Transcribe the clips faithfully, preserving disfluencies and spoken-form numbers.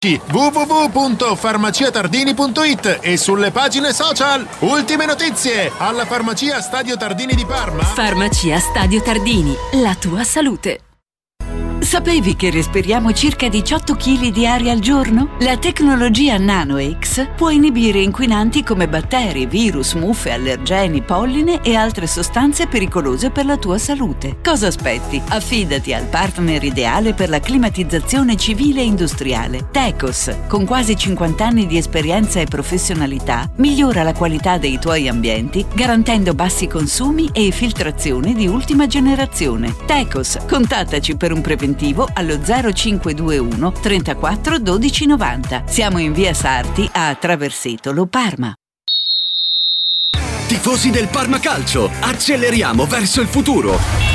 w w w punto farmacia tardini punto it e sulle pagine social. Ultime notizie alla Farmacia Stadio Tardini di Parma. Farmacia Stadio Tardini, la tua salute. Sapevi che respiriamo circa diciotto chili di aria al giorno? La tecnologia NanoX può inibire inquinanti come batteri, virus, muffe, allergeni, polline e altre sostanze pericolose per la tua salute. Cosa aspetti? Affidati al partner ideale per la climatizzazione civile e industriale. Tecos, con quasi cinquanta anni di esperienza e professionalità, migliora la qualità dei tuoi ambienti, garantendo bassi consumi e filtrazione di ultima generazione. Tecos, contattaci per un preventivo allo zero cinque due uno trentaquattro dodici novanta. Siamo in via Sarti a Traversetolo, Parma. Tifosi del Parma Calcio, acceleriamo verso il futuro.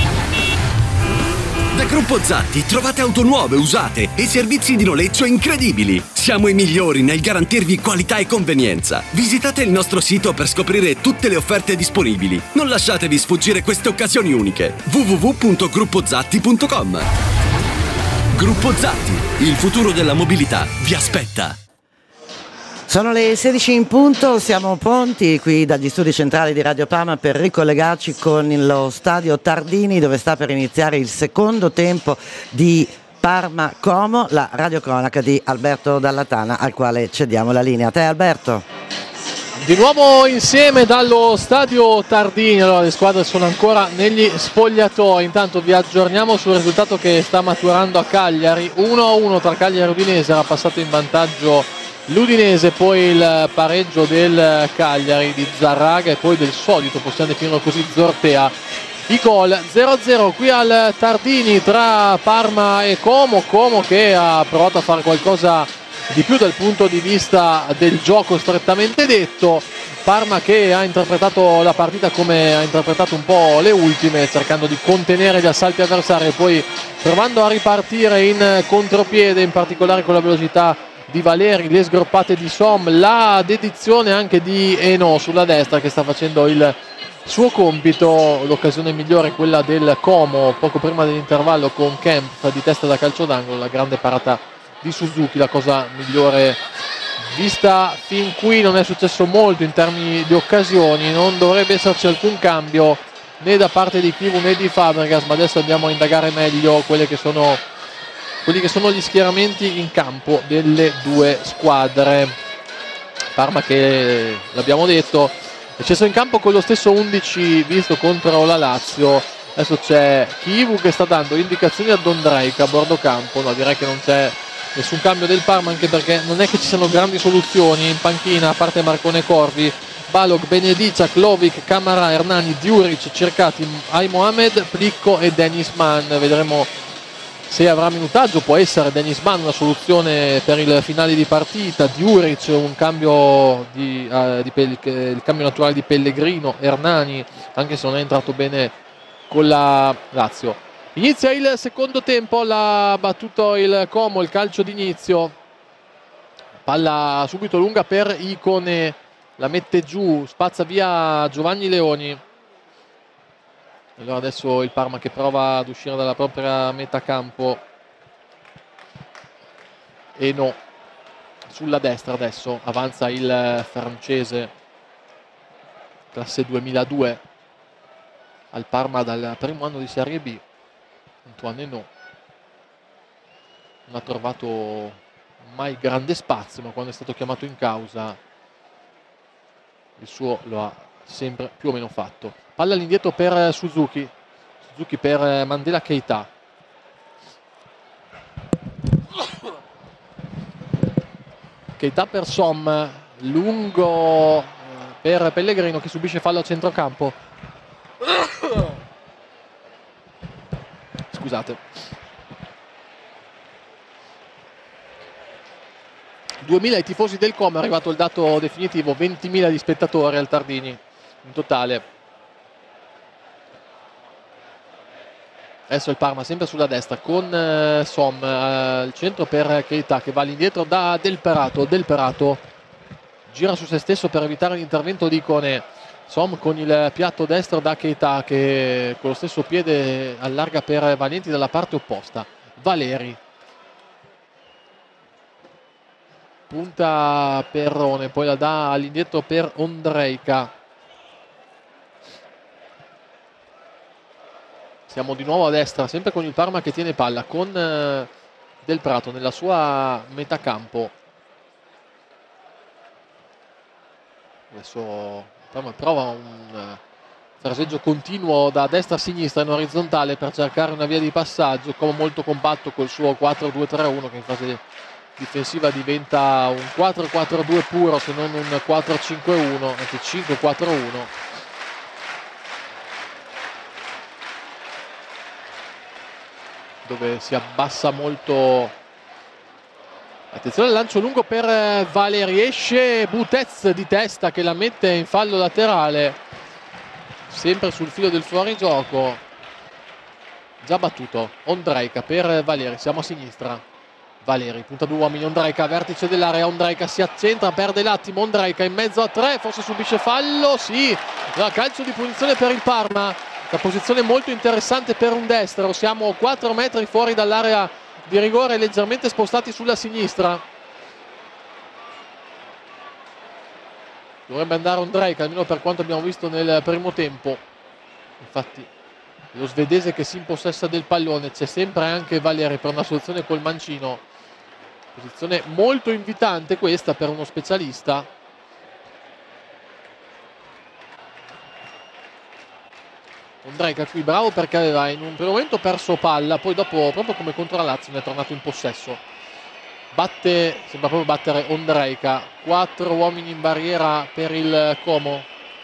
Da Gruppo Zatti trovate auto nuove, usate e servizi di noleggio incredibili. Siamo i migliori nel garantirvi qualità e convenienza. Visitate il nostro sito per scoprire tutte le offerte disponibili. Non lasciatevi sfuggire queste occasioni uniche. w w w punto gruppo zatti punto com. Gruppo Zatti, il futuro della mobilità vi aspetta. Sono le sedici in punto, siamo pronti qui dagli studi centrali di Radio Parma per ricollegarci con lo Stadio Tardini, dove sta per iniziare il secondo tempo di Parma Como, la radiocronaca di Alberto Dallatana, al quale cediamo la linea. A te, Alberto. Di nuovo insieme dallo Stadio Tardini. Allora, le squadre sono ancora negli spogliatoi. Intanto vi aggiorniamo sul risultato che sta maturando a Cagliari. uno a uno tra Cagliari e Udinese, era passato in vantaggio l'Udinese, poi il pareggio del Cagliari di Zarraga e poi del solito, possiamo definirlo così, Zortea. I gol zero a zero qui al Tardini tra Parma e Como. Como che ha provato a fare qualcosa di più dal punto di vista del gioco strettamente detto. Parma che ha interpretato la partita come ha interpretato un po' le ultime, cercando di contenere gli assalti avversari e poi provando a ripartire in contropiede, in particolare con la velocità di Valeri, le sgroppate di Som, la dedizione anche di Eno sulla destra che sta facendo il suo compito. L'occasione migliore è quella del Como poco prima dell'intervallo con Kempf di testa da calcio d'angolo, la grande parata di Suzuki. La cosa migliore vista fin qui. Non è successo molto in termini di occasioni, non dovrebbe esserci alcun cambio né da parte di Chivu né di Fabregas, ma adesso andiamo a indagare meglio quelle che sono quelli che sono gli schieramenti in campo delle due squadre. Parma che, l'abbiamo detto, è sceso in campo con lo stesso undici visto contro la Lazio. Adesso c'è Chivu che sta dando indicazioni a Dondraic a bordo campo. No, direi che non c'è nessun cambio del Parma, anche perché non è che ci siano grandi soluzioni in panchina, a parte Marcone Corvi, Balog, Benedica, Klovic, Camara, Hernani, Djuric, cercati Ai Mohamed, Plicco e Dennis Mann. Vedremo se avrà minutaggio. Può essere Dennis Mann una soluzione per il finale di partita, Djuric un cambio di, uh, di Pel- il cambio naturale di Pellegrino, Hernani anche se non è entrato bene con la Lazio. Inizia il secondo tempo, l'ha battuto il Como, il calcio d'inizio, palla subito lunga per Icone, la mette giù, spazza via Giovanni Leoni. Allora adesso il Parma che prova ad uscire dalla propria metà campo, e no, sulla destra adesso avanza il francese, classe duemiladue al Parma dal primo anno di Serie B. Antoine no, non ha trovato mai grande spazio, ma quando è stato chiamato in causa il suo lo ha sempre più o meno fatto. Palla all'indietro per Suzuki, Suzuki per Mandela Keita. Keita per Som, lungo per Pellegrino che subisce fallo a centrocampo. Scusate. duemila i tifosi del Como, è arrivato il dato definitivo, ventimila di spettatori al Tardini in totale. Adesso il Parma sempre sulla destra con eh, Som al eh, centro per Keita che va all'indietro da Del Perato. Del Perato gira su se stesso per evitare l'intervento di Icone. Som con il piatto destro da Keita che con lo stesso piede allarga per Valenti dalla parte opposta. Valeri punta Perrone, poi la dà all'indietro per Ondrejka. Siamo di nuovo a destra, sempre con il Parma che tiene palla, con eh, Del Prato nella sua metà campo. Adesso il Parma prova un uh, fraseggio continuo da destra a sinistra in orizzontale per cercare una via di passaggio, come molto compatto col suo quattro due tre uno, che in fase difensiva diventa un quattro quattro due puro, se non un quattro cinque uno, anche cinque quattro uno. Dove si abbassa molto. Attenzione al lancio lungo per Valeri, esce Butez di testa che la mette in fallo laterale, sempre sul filo del fuorigioco. Già battuto Ondrejka per Valeri, siamo a sinistra. Valeri, punta due uomini, Ondrejka, vertice dell'area, Ondrejka si accentra, perde l'attimo, Ondrejka in mezzo a tre, forse subisce fallo, sì, no, calcio di punizione per il Parma. La posizione molto interessante per un destro, siamo quattro metri fuori dall'area di rigore, leggermente spostati sulla sinistra. Dovrebbe andare Ondrejka, almeno per quanto abbiamo visto nel primo tempo. Infatti lo svedese che si impossessa del pallone, c'è sempre anche Valeri per una soluzione col mancino. Posizione molto invitante questa per uno specialista. Ondrejka qui bravo perché aveva in un primo momento perso palla, poi dopo, proprio come contro la Lazio, ne è tornato in possesso. Batte, sembra proprio battere Ondrejka. Quattro uomini in barriera per il Como.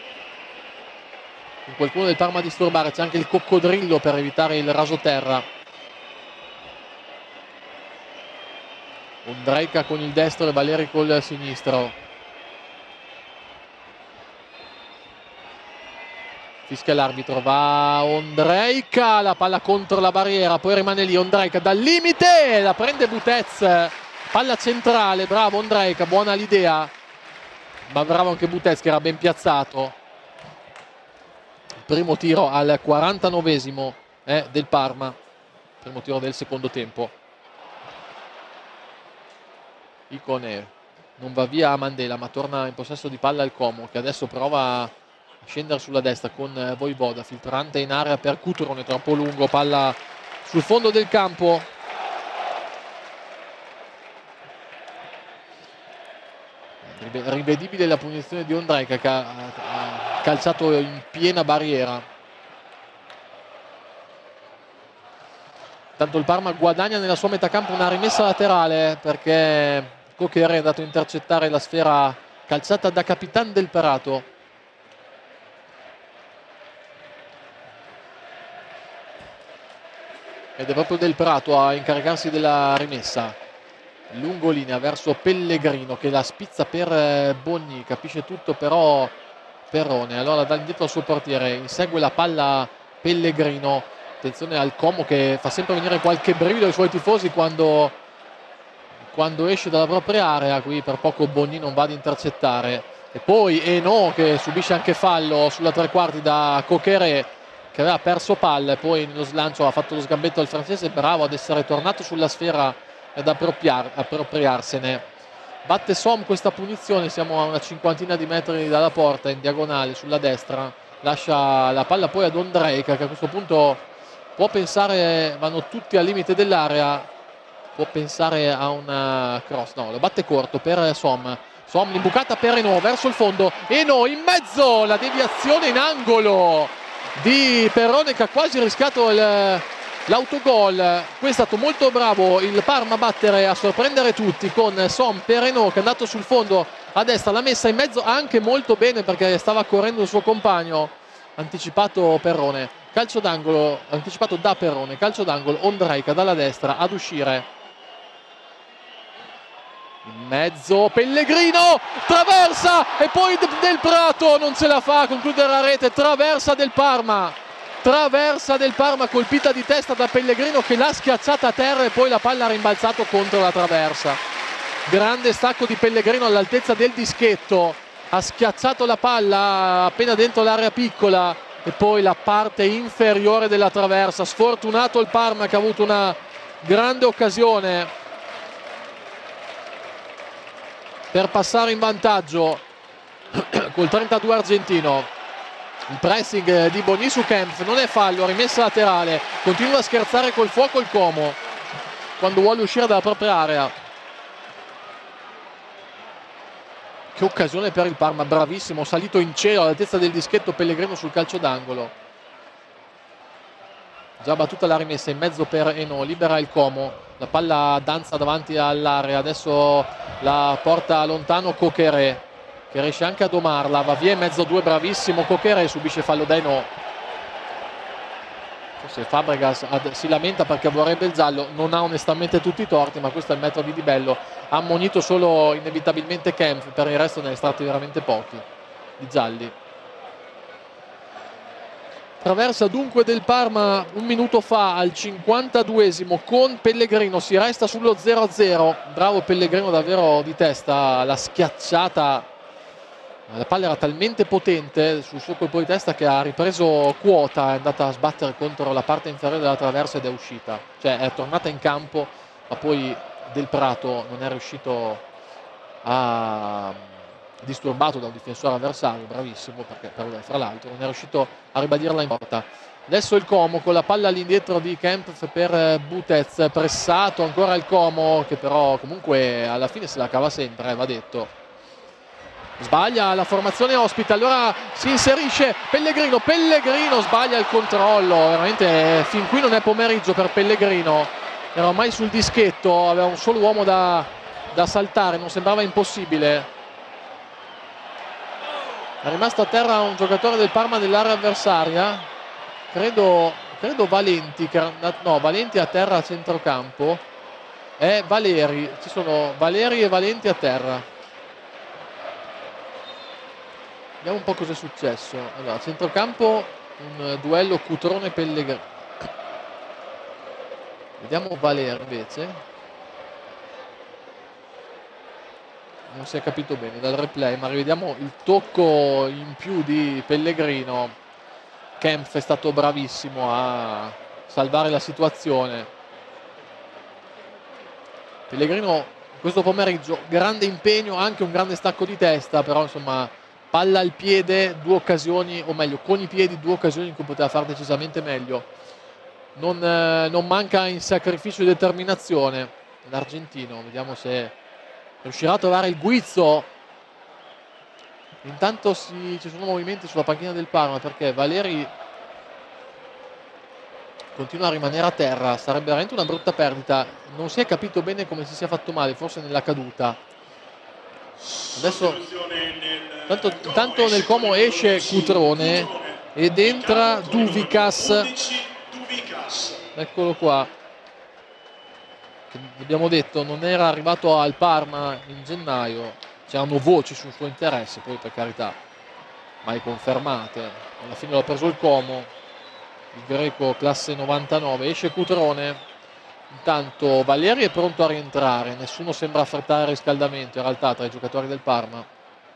Con qualcuno del Parma a disturbare, c'è anche il coccodrillo per evitare il rasoterra. Ondrejka con il destro e Valeri col sinistro. Fischia l'arbitro, va Ondrejka, la palla contro la barriera, poi rimane lì Ondrejka dal limite, la prende Butez, palla centrale, bravo Ondrejka, buona l'idea, ma bravo anche Butez che era ben piazzato. Primo tiro al quarantanovesimo eh, del Parma, primo tiro del secondo tempo. Icone non va via a Mandela, ma torna in possesso di palla il Como, che adesso prova a scendere sulla destra con Vojvoda, filtrante in area per Cutrone, troppo lungo, palla sul fondo del campo. Rivedibile la punizione di Ondrejka che ha calciato in piena barriera. Tanto il Parma guadagna nella sua metà campo una rimessa laterale perché Coqueret è andato a intercettare la sfera calciata da Capitan del Prato. Ed è proprio Del Prato a incaricarsi della rimessa. Lungolinea verso Pellegrino che la spizza per Bogni, capisce tutto però Perrone, allora dà indietro al suo portiere, insegue la palla Pellegrino. Attenzione al Como che fa sempre venire qualche brivido ai suoi tifosi quando, quando esce dalla propria area. Qui per poco Bogni non va ad intercettare. E poi Eno che subisce anche fallo sulla tre quarti da Coqueret, che aveva perso palla e poi nello slancio ha fatto lo sgambetto al francese, bravo ad essere tornato sulla sfera ed appropriar, appropriarsene. Batte Som questa punizione, siamo a una cinquantina di metri dalla porta, in diagonale sulla destra, lascia la palla poi ad Ondrejka che a questo punto può pensare, vanno tutti al limite dell'area, può pensare a una cross, no, lo batte corto per Som. Som l'imbucata per Eno verso il fondo, Eno in mezzo, la deviazione in angolo di Perrone che ha quasi rischiato il, l'autogol. Qui è stato molto bravo il Parma a battere, a sorprendere tutti con Som per Eno che è andato sul fondo a destra, l'ha messa in mezzo anche molto bene perché stava correndo il suo compagno. Anticipato Perrone, calcio d'angolo, anticipato da Perrone, calcio d'angolo, Ondrejka dalla destra ad uscire. In mezzo Pellegrino, traversa e poi Del Prato non ce la fa a concludere la rete, traversa del Parma, traversa del Parma colpita di testa da Pellegrino che l'ha schiacciata a terra e poi la palla ha rimbalzato contro la traversa. Grande stacco di Pellegrino all'altezza del dischetto, ha schiacciato la palla appena dentro l'area piccola e poi la parte inferiore della traversa. Sfortunato il Parma che ha avuto una grande occasione. per passare in vantaggio col trentadue argentino. Il pressing di Boni su Kempf, non è fallo, rimessa laterale, continua a scherzare col fuoco il Como quando vuole uscire dalla propria area. Che occasione per il Parma, bravissimo, salito in cielo all'altezza del dischetto Pellegrino sul calcio d'angolo. Già battuta la rimessa in mezzo per Eno, libera il Como, la palla danza davanti all'area, adesso la porta lontano Coqueré, che riesce anche a domarla, va via in mezzo a due, bravissimo Coqueré, subisce fallo da Eno. Forse Fabregas ad, si lamenta perché vorrebbe il giallo, non ha onestamente tutti i torti, ma questo è il metodo di Di Bello. Ha ammonito solo inevitabilmente Kempf, per il resto ne ha estratti veramente pochi di gialli. Traversa dunque del Parma un minuto fa al cinquantaduesimo con Pellegrino, si resta sullo zero a zero. Bravo Pellegrino davvero di testa, la schiacciata, la palla era talmente potente sul suo colpo di testa che ha ripreso quota, è andata a sbattere contro la parte inferiore della traversa ed è uscita, cioè è tornata in campo, ma poi Del Prato non è riuscito a, disturbato da un difensore avversario, bravissimo, perché fra l'altro non è riuscito a ribadirla in porta. Adesso il Como con la palla all'indietro di Kempf per Butez, pressato ancora il Como, che però comunque alla fine se la cava sempre, eh, va detto. Sbaglia la formazione ospite, allora si inserisce Pellegrino, Pellegrino sbaglia il controllo, veramente fin qui non è pomeriggio per Pellegrino, era ormai sul dischetto, aveva un solo uomo da, da saltare, non sembrava impossibile. È rimasto a terra un giocatore del Parma nell'area avversaria, credo, credo Valenti, che era, no, Valenti a terra a centrocampo, è Valeri, ci sono Valeri e Valenti a terra. Vediamo un po' cosa è successo. Allora, a centrocampo un duello Cutrone-Pellegrino. Vediamo Valeri invece. Non si è capito bene dal replay, ma rivediamo il tocco in più di Pellegrino. Kempf è stato bravissimo a salvare la situazione. Pellegrino questo pomeriggio grande impegno, anche un grande stacco di testa, però insomma palla al piede, due occasioni, o meglio con i piedi due occasioni in cui poteva fare decisamente meglio. Non, eh, non manca in sacrificio e determinazione l'argentino, vediamo se riuscirà a trovare il guizzo. Intanto si, ci sono movimenti sulla panchina del Parma, perché Valeri continua a rimanere a terra, sarebbe veramente una brutta perdita, non si è capito bene come si sia fatto male, forse nella caduta. Adesso tanto, tanto nel Como esce Cutrone ed entra Duvikas, eccolo qua, che abbiamo detto non era arrivato al Parma in gennaio, c'erano voci sul suo interesse, poi per carità mai confermate, alla fine l'ha preso il Como, il greco classe novantanove. Esce Cutrone, intanto Valeri è pronto a rientrare, nessuno sembra affrettare il riscaldamento in realtà tra i giocatori del Parma.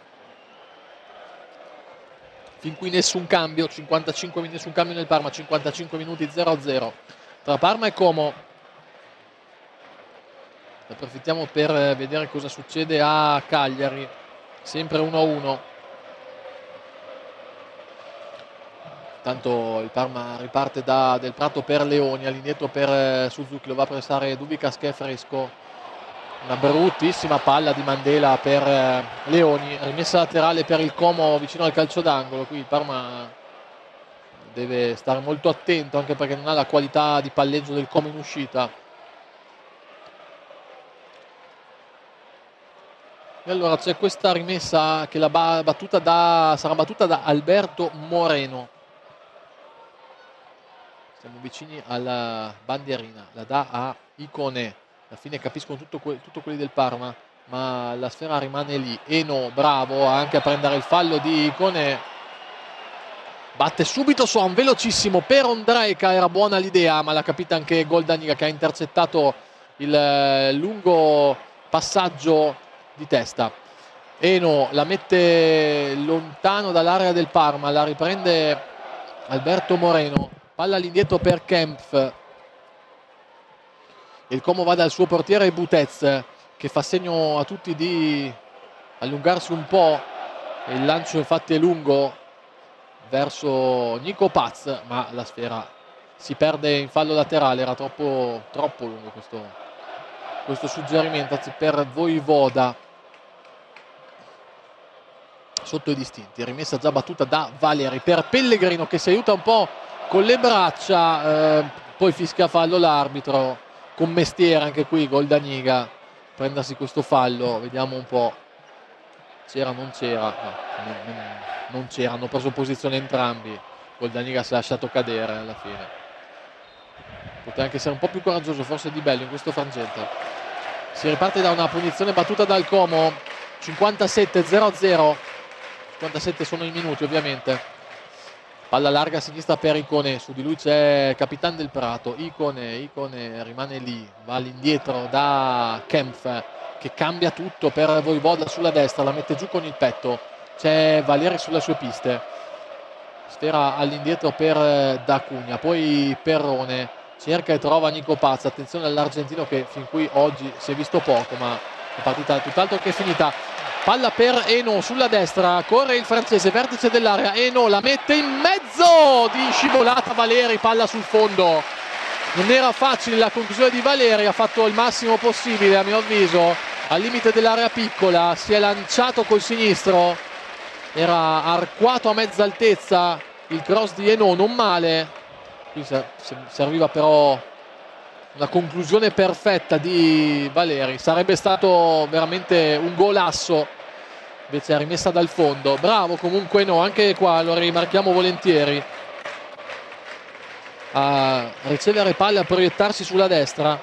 Fin qui nessun cambio, cinquantacinque minuti, nessun cambio nel Parma, cinquantacinque minuti, zero a zero tra Parma e Como. Approfittiamo per vedere cosa succede a Cagliari, sempre uno a uno. Tanto il Parma riparte da Del Prato per Leoni, all'indietro per Suzuki, lo va a pressare Duvikas che è fresco. Una bruttissima palla di Mandela per Leoni, rimessa laterale per il Como vicino al calcio d'angolo. Qui il Parma deve stare molto attento, anche perché non ha la qualità di palleggio del Como in uscita. E allora c'è questa rimessa che la battuta da, sarà battuta da Alberto Moreno. Siamo vicini alla bandierina, la dà a Icone. Alla fine capiscono tutto, que- tutto quelli del Parma, ma la sfera rimane lì. Eno bravo anche a prendere il fallo di Icone, batte subito Son, velocissimo per Ondrejka, era buona l'idea ma l'ha capita anche Goldaniga che ha intercettato il eh, lungo passaggio di testa. Eno la mette lontano dall'area del Parma, la riprende Alberto Moreno, palla all'indietro per Kempf. Il Como va dal suo portiere Butez che fa segno a tutti di allungarsi un po', il lancio infatti è lungo verso Nico Paz, ma la sfera si perde in fallo laterale, era troppo, troppo lungo questo, questo suggerimento, anzi per Voivoda. Sotto i distinti, rimessa già battuta da Valeri per Pellegrino che si aiuta un po' con le braccia, eh, poi fischia fallo l'arbitro, con mestiere anche qui Goldaniga prendersi questo fallo, vediamo un po', c'era non c'era, no, non, non, non c'era, hanno preso posizione entrambi, Goldaniga si è lasciato cadere alla fine, poteva anche essere un po' più coraggioso forse Di Bello in questo frangente. Si riparte da una punizione battuta dal Como, cinquantasette zero a zero, cinquantasette sono i minuti ovviamente. Palla larga a sinistra per Icone, su di lui c'è Capitan del Prato, Icone, Icone rimane lì, va all'indietro da Kempf che cambia tutto per Voivoda sulla destra, la mette giù con il petto, c'è Valeri sulle sue piste, sfera all'indietro per D'Acunha, poi Perrone cerca e trova Nico Paz, attenzione all'argentino che fin qui oggi si è visto poco, ma la partita è tutt'altro che finita. Palla per Eno sulla destra, corre il francese, vertice dell'area, Eno la mette in mezzo di scivolata Valeri, palla sul fondo. Non era facile la conclusione di Valeri, ha fatto il massimo possibile a mio avviso, al limite dell'area piccola, si è lanciato col sinistro, era arcuato a mezza altezza il cross di Eno, non male. Qui serviva però una conclusione perfetta di Valeri, sarebbe stato veramente un golasso, invece è rimessa dal fondo. Bravo comunque no, anche qua lo rimarchiamo volentieri, a ricevere palle, a proiettarsi sulla destra.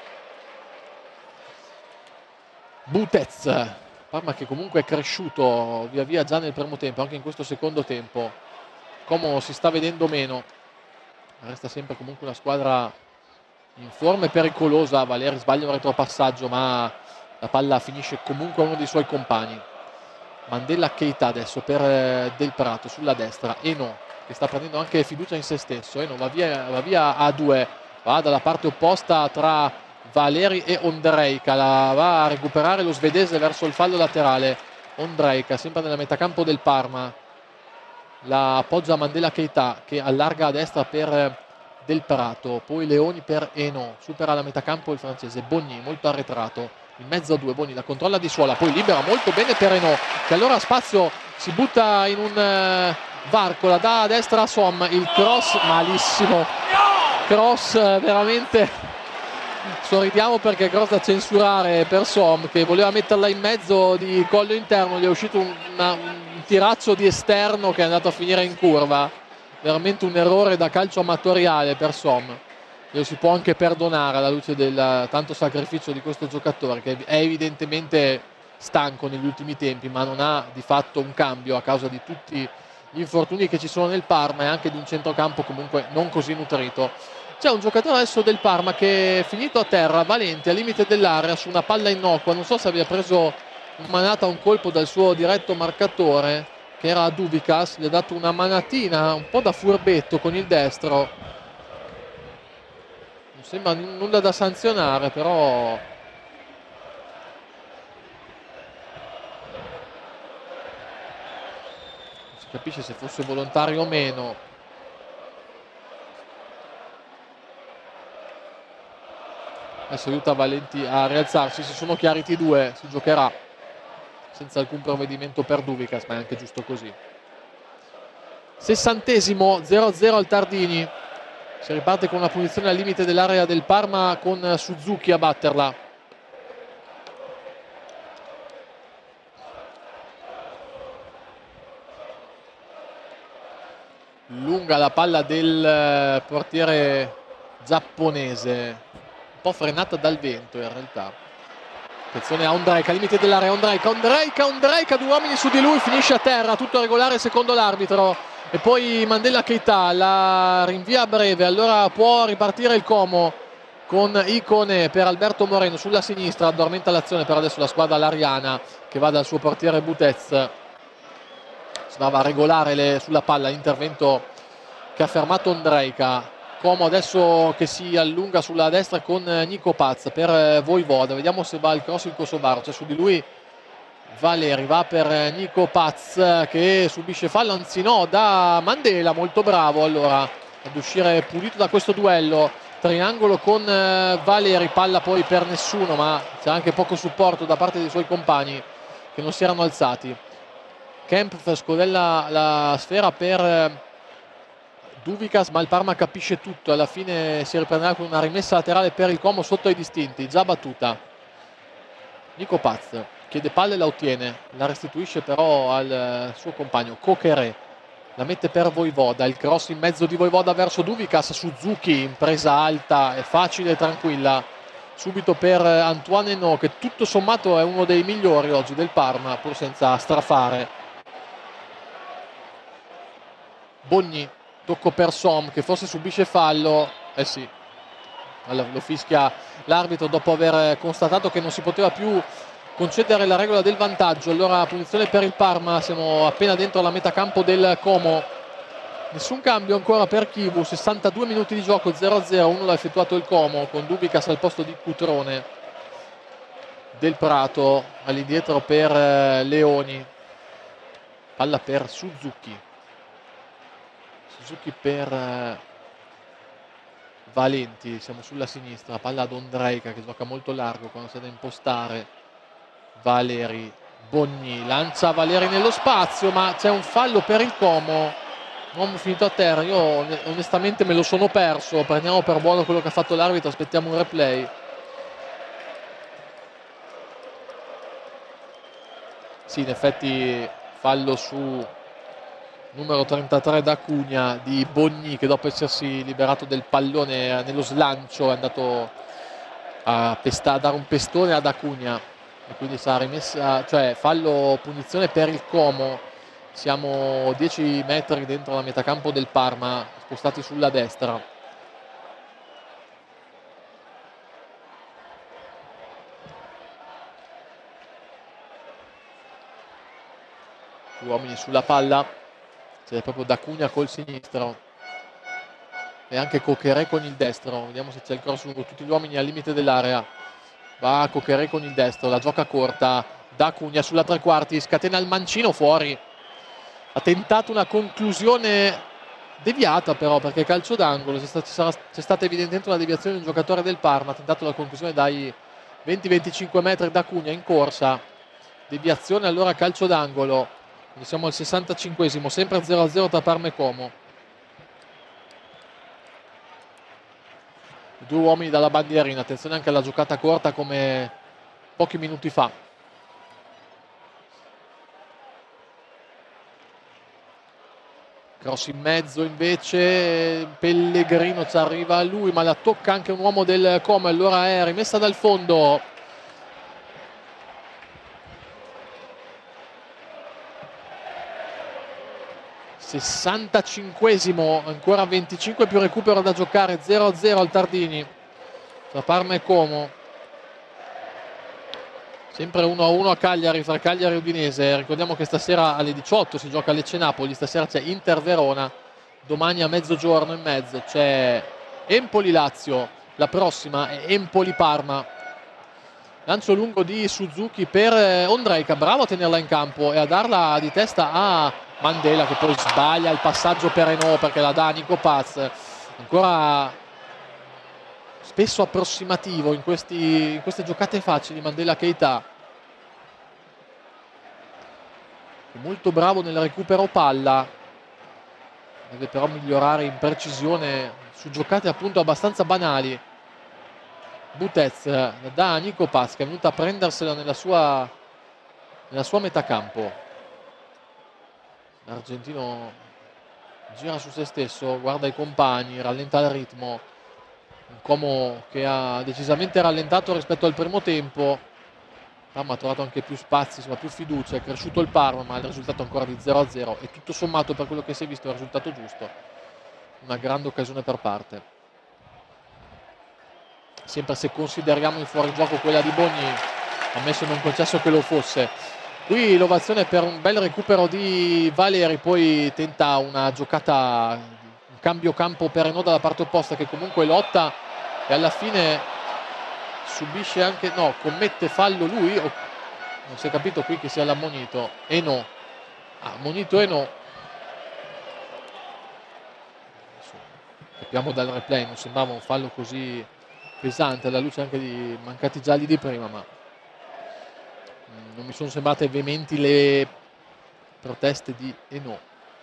Butez, Parma che comunque è cresciuto via via già nel primo tempo, anche in questo secondo tempo. Como si sta vedendo meno, resta sempre comunque una squadra in forma e pericolosa. Valeri sbaglia un retropassaggio ma la palla finisce comunque a uno dei suoi compagni. Mandela Keita adesso per Del Prato sulla destra, Eno che sta prendendo anche fiducia in se stesso, Eno va via, va via a due, va dalla parte opposta tra Valeri e Ondrejka, la va a recuperare lo svedese verso il fallo laterale. Ondrejka sempre nella metacampo del Parma, la appoggia Mandela Keita che allarga a destra per Del Prato, poi Leoni per Eno, supera la metacampo il francese, Bogny molto arretrato, in mezzo a due, Bogny la controlla di suola, poi libera molto bene per Eno che allora ha spazio, si butta in un uh, varco, la dà a destra a Som, il cross malissimo, cross uh, veramente, sorridiamo perché cross da censurare per Som che voleva metterla in mezzo di collo interno, gli è uscito un, una, un tiraccio di esterno che è andato a finire in curva. Veramente un errore da calcio amatoriale per Som, lo si può anche perdonare alla luce del tanto sacrificio di questo giocatore che è evidentemente stanco negli ultimi tempi, ma non ha di fatto un cambio a causa di tutti gli infortuni che ci sono nel Parma e anche di un centrocampo comunque non così nutrito. C'è un giocatore adesso del Parma che è finito a terra, Valenti, al limite dell'area su una palla innocua, non so se abbia preso in manata un colpo dal suo diretto marcatore che era Dubicas, gli ha dato una manatina un po' da furbetto con il destro, non sembra n- nulla da sanzionare, però non si capisce se fosse volontario o meno. Adesso aiuta Valenti a rialzarsi, si sono chiariti i due, si giocherà senza alcun provvedimento per Dubicas, ma è anche giusto così. Sessantesimo, zero a zero al Tardini, si riparte con una punizione al limite dell'area del Parma con Suzuki a batterla. Lunga la palla del portiere giapponese, un po' frenata dal vento in realtà. Attenzione a Ondrejka, limite dell'area, Ondrejka, Ondrejka, Ondrejka, due uomini su di lui, finisce a terra, tutto regolare secondo l'arbitro. E poi Mandela Keita la rinvia a breve, allora può ripartire il Como con Icone per Alberto Moreno sulla sinistra, addormenta l'azione per adesso la squadra lariana che va dal suo portiere Butez. Si va a regolare le, sulla palla l'intervento che ha fermato Ondrejka. Como adesso che si allunga sulla destra con Nico Paz per Voivoda, vediamo se va il cross il kosovaro, c'è su di lui Valeri va per Nico Paz che subisce fallo, anzi no, da Mandela, molto bravo allora ad uscire pulito da questo duello. Triangolo con Valeri, palla poi per nessuno, ma c'è anche poco supporto da parte dei suoi compagni che non si erano alzati. Kempf scodella la sfera per Duvikas, ma il Parma capisce tutto, alla fine si riprenderà con una rimessa laterale per il Como sotto ai distinti, già battuta. Nico Paz chiede palla e la ottiene, la restituisce però al suo compagno Coqueret, la mette per Voivoda, il cross in mezzo di Voivoda verso Duvikas, Suzuki in presa alta, è facile e tranquilla subito per Antoine Henault, che tutto sommato è uno dei migliori oggi del Parma, pur senza strafare. Bogni, tocco per Som che forse subisce fallo, eh sì, lo fischia l'arbitro dopo aver constatato che non si poteva più concedere la regola del vantaggio. Allora punizione per il Parma, siamo appena dentro la metà campo del Como, nessun cambio ancora per Chivu, sessantadue minuti di gioco, zero a zero, uno l'ha effettuato il Como con Duvikas al posto di Cutrone. Del Prato all'indietro per Leoni, palla per Suzuki, Suzuki per Valenti, siamo sulla sinistra, palla ad Ondrejka che gioca molto largo quando c'è da impostare. Valeri, Bogni lancia Valeri nello spazio, ma c'è un fallo per il Como, uomo finito a terra. Io onestamente me lo sono perso, prendiamo per buono quello che ha fatto l'arbitro, aspettiamo un replay. Sì, in effetti fallo su numero trentatré d'Acugna di Bogni, che dopo essersi liberato del pallone nello slancio è andato a, pesta- a dare un pestone ad Acugna e quindi sarà rimessa, cioè fallo, punizione per il Como. Siamo dieci metri dentro la metà campo del Parma, spostati sulla destra. Uomini sulla palla, c'è proprio D'Acugna col sinistro e anche Coqueret con il destro. Vediamo se c'è il cross lungo, tutti gli uomini al limite dell'area. Va Coqueret con il destro, la gioca corta, D'Acugna sulla tre quarti, scatena il mancino fuori. Ha tentato una conclusione deviata però, perché calcio d'angolo, c'è stata, c'è stata evidentemente una deviazione di un giocatore del Parma. Ha tentato la conclusione dai venti venticinque metri D'Acugna in corsa, deviazione, allora calcio d'angolo. Siamo al sessantacinquesimo, sempre zero a zero tra Parma e Como. Due uomini dalla bandierina, attenzione anche alla giocata corta come pochi minuti fa. Cross in mezzo invece, Pellegrino ci arriva a lui, ma la tocca anche un uomo del Como, allora è rimessa dal fondo. sessantacinquesimo, ancora venticinque più recupero da giocare, zero a zero al Tardini tra Parma e Como. Sempre uno a uno a Cagliari, fra Cagliari e Udinese. Ricordiamo che stasera alle diciotto si gioca Lecce Napoli, stasera c'è Inter Verona, domani a mezzogiorno e mezzo c'è Empoli Lazio, la prossima è Empoli Parma. Lancio lungo di Suzuki per Ondrejka, bravo a tenerla in campo e a darla di testa a Mandela, che poi sbaglia il passaggio per Henault perché la dà a Nico Paz. Ancora spesso approssimativo in, questi, in queste giocate facili Mandela Keita, molto bravo nel recupero palla, deve però migliorare in precisione su giocate appunto abbastanza banali. Butez da Nico Paz, che è venuto a prendersela nella sua, nella sua metà campo. L'argentino gira su se stesso, guarda i compagni, rallenta il ritmo. Un Como che ha decisamente rallentato rispetto al primo tempo. Parma ha trovato anche più spazi, insomma più fiducia, è cresciuto il Parma, ma il risultato ancora di zero a zero e tutto sommato per quello che si è visto è il risultato giusto. Una grande occasione per parte. Sempre se consideriamo in fuorigioco quella di Bogni, ammesso non concesso che lo fosse. Qui l'ovazione per un bel recupero di Valeri, poi tenta una giocata, un cambio campo per Henault dalla parte opposta, che comunque lotta e alla fine subisce anche, no, commette fallo lui, non si è capito qui che sia l'ammonito e no, ah, ammonito e no. Adesso, capiamo dal replay, non sembrava un fallo così pesante alla luce anche di mancati gialli di prima, ma mh, non mi sono sembrate veementi le proteste di Eno.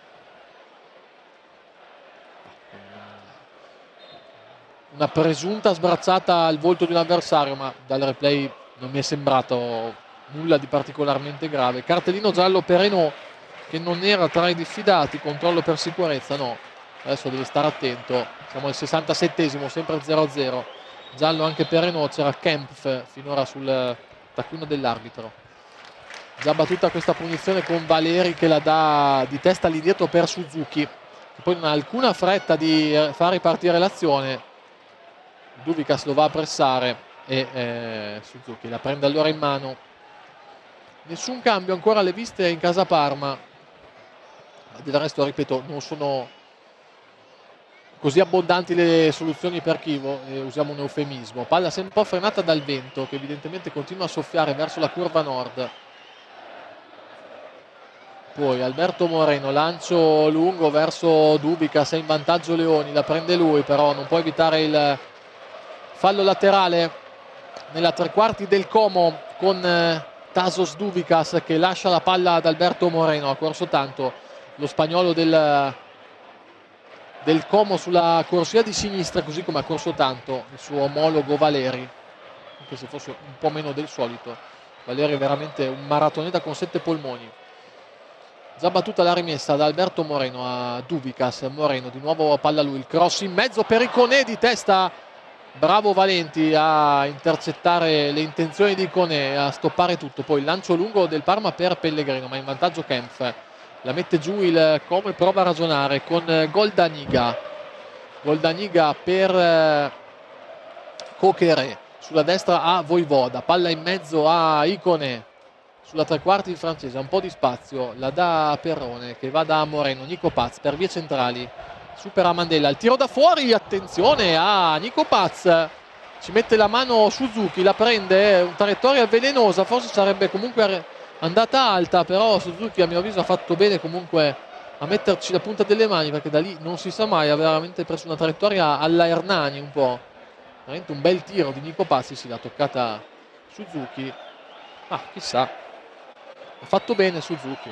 Una presunta sbrazzata al volto di un avversario, ma dal replay non mi è sembrato nulla di particolarmente grave. Cartellino giallo per Eno, che non era tra i diffidati. Controllo per sicurezza, no, adesso deve stare attento. Siamo al sessantasettesimo, sempre zero a zero. Giallo anche per Eno, c'era Kempf finora sul taccuino dell'arbitro. Già battuta questa punizione con Valeri che la dà di testa all'indietro per Suzuki, che poi non ha alcuna fretta di far ripartire l'azione. Duvikas lo va a pressare e eh, Suzuki la prende allora in mano. Nessun cambio ancora alle viste in casa Parma, ma del resto, ripeto, non sono così abbondanti le soluzioni per Chievo, e usiamo un eufemismo. Palla sempre un po' frenata dal vento che evidentemente continua a soffiare verso la curva nord. Poi Alberto Moreno, lancio lungo verso Duvikas, è in vantaggio Leoni, la prende lui, però non può evitare il fallo laterale nella tre quarti del Como con eh, Tasos Duvikas che lascia la palla ad Alberto Moreno. Ha corso tanto lo spagnolo del, del Como sulla corsia di sinistra, così come ha corso tanto il suo omologo Valeri, anche se fosse un po' meno del solito. Valeri è veramente un maratoneta con sette polmoni. Già battuta la rimessa da Alberto Moreno a Duvikas. Moreno di nuovo palla lui, il cross in mezzo per Iconé di testa. Bravo Valenti a intercettare le intenzioni di Iconé, a stoppare tutto. Poi il lancio lungo del Parma per Pellegrino, ma in vantaggio Kempf. La mette giù il Como e prova a ragionare con Goldaniga. Goldaniga per eh, Coqueret. Sulla destra a Voivoda. Palla in mezzo a Iconé. Sulla tre quarti il francese, un po' di spazio, la dà a Perrone che va da Moreno. Nico Paz per vie centrali, supera Mandella, il tiro da fuori, attenzione a Nico Paz, ci mette la mano Suzuki, la prende, una traiettoria velenosa, forse sarebbe comunque andata alta, però Suzuki a mio avviso ha fatto bene comunque a metterci la punta delle mani, perché da lì non si sa mai, ha veramente preso una traiettoria alla Hernani un po', veramente un bel tiro di Nico Paz, sì, l'ha toccata Suzuki, ah chissà. Ha fatto bene Suzuki.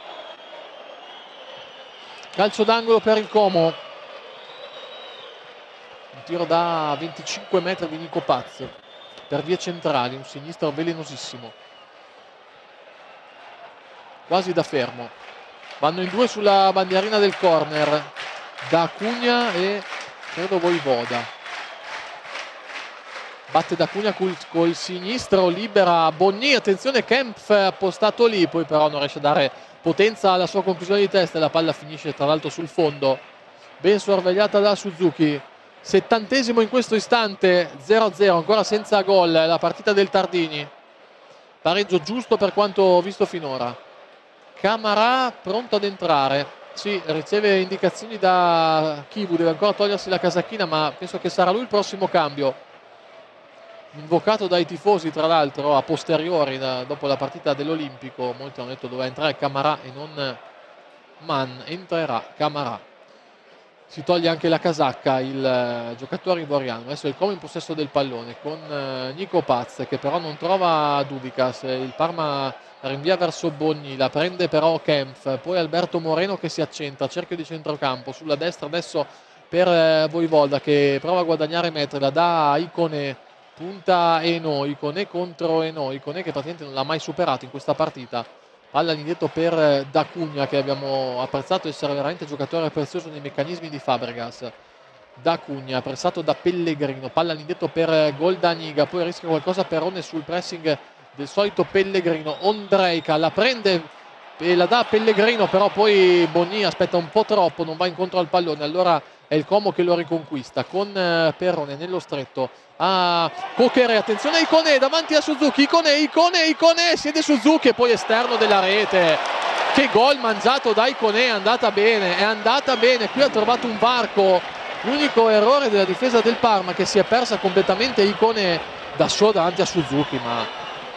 Calcio d'angolo per il Como. Un tiro da venticinque metri di Nico Paz per vie centrali, un sinistro velenosissimo. Quasi da fermo. Vanno in due sulla bandierina del corner. Da Acugna e credo Voivoda. Batte da Cunha col, col sinistro, libera Bonni, attenzione Kempf appostato lì, poi però non riesce a dare potenza alla sua conclusione di testa e la palla finisce tra l'altro sul fondo, ben sorvegliata da Suzuki. Settantesimo in questo istante, zero a zero, ancora senza gol la partita del Tardini, pareggio giusto per quanto ho visto finora. Camarà pronto ad entrare, sì, riceve indicazioni da Chivu, deve ancora togliersi la casacchina, ma penso che sarà lui il prossimo cambio. Invocato dai tifosi tra l'altro a posteriori da, dopo la partita dell'Olimpico, molti hanno detto doveva entrare Camarà e non Mann, entrerà Camarà. Si toglie anche la casacca il uh, giocatore ivoriano. Adesso è il Como in possesso del pallone con uh, Nico Paz che però non trova Duvikas, il Parma rinvia verso Bonni, la prende però Kempf, poi Alberto Moreno che si accentra, cerchio di centrocampo sulla destra adesso per uh, Voivoda che prova a guadagnare metri, la dà a Iconé. Punta Eno, Iconé contro Eno, Iconé che praticamente non l'ha mai superato in questa partita. Palla all'indietro per D'Acugna che abbiamo apprezzato essere veramente giocatore prezioso nei meccanismi di Fabregas. D'Acugna pressato da Pellegrino, palla all'indietro per Goldaniga, poi rischia qualcosa Perrone sul pressing del solito Pellegrino. Ondrejka la prende e la dà a Pellegrino, però poi Bonni aspetta un po' troppo, non va incontro al pallone, allora è il Como che lo riconquista con Perrone nello stretto a Coqueret, attenzione a Iconé davanti a Suzuki, Iconé, Iconé, Iconé, siede Suzuki e poi esterno della rete. Che gol mangiato da Iconé, è andata bene, è andata bene, qui ha trovato un varco, l'unico errore della difesa del Parma che si è persa completamente Iconé da solo davanti a Suzuki, ma